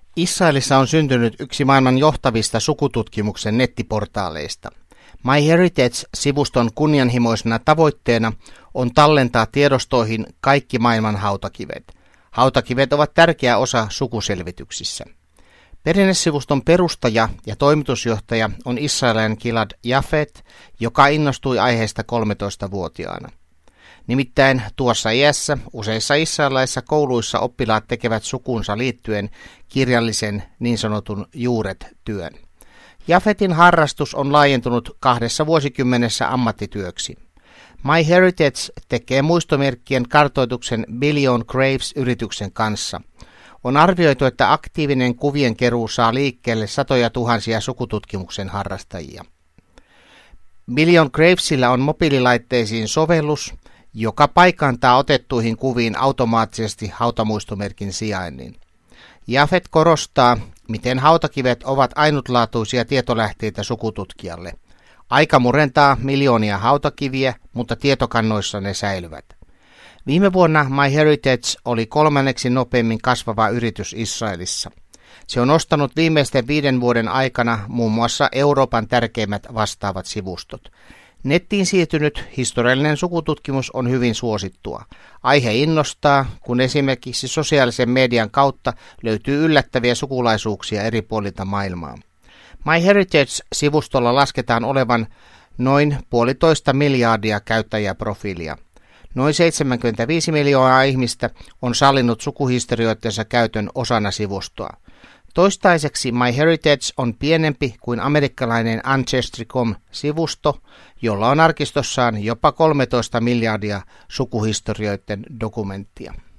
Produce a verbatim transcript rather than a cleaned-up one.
Israelissa on syntynyt yksi maailman johtavista sukututkimuksen nettiportaaleista. MyHeritage-sivuston kunnianhimoisena tavoitteena on tallentaa tiedostoihin kaikki maailman hautakivet. Hautakivet ovat tärkeä osa sukuselvityksissä. Perinnesivuston perustaja ja toimitusjohtaja on israelilainen Gilad Yafet, joka innostui aiheesta kolmetoistavuotiaana. Nimittäin tuossa iässä useissa israelilaisissa kouluissa oppilaat tekevät sukunsa liittyen kirjallisen niin sanotun juuret-työn. Yafetin harrastus on laajentunut kahdessa vuosikymmenessä ammattityöksi. MyHeritage tekee muistomerkkien kartoituksen Billion Graves-yrityksen kanssa. On arvioitu, että aktiivinen kuvien keruu saa liikkeelle satoja tuhansia sukututkimuksen harrastajia. Billion Gravesillä on mobiililaitteisiin sovellus, joka paikantaa otettuihin kuviin automaattisesti hautamuistomerkin sijainnin. Yafet korostaa, miten hautakivet ovat ainutlaatuisia tietolähteitä sukututkijalle. Aika murentaa miljoonia hautakiviä, mutta tietokannoissa ne säilyvät. Viime vuonna MyHeritage oli kolmanneksi nopeimmin kasvava yritys Israelissa. Se on ostanut viimeisten viiden vuoden aikana muun muassa Euroopan tärkeimmät vastaavat sivustot. Nettiin siirtynyt historiallinen sukututkimus on hyvin suosittua. Aihe innostaa, kun esimerkiksi sosiaalisen median kautta löytyy yllättäviä sukulaisuuksia eri puolilta maailmaa. MyHeritage-sivustolla lasketaan olevan noin puolitoista miljardia käyttäjäprofiilia. Noin seitsemänkymmentäviisi miljoonaa ihmistä on sallinut sukuhistorioittensa käytön osana sivustoa. Toistaiseksi MyHeritage on pienempi kuin amerikkalainen Ancestry piste com-sivusto, jolla on arkistossaan jopa kolmetoista miljardia sukuhistorioiden dokumenttia.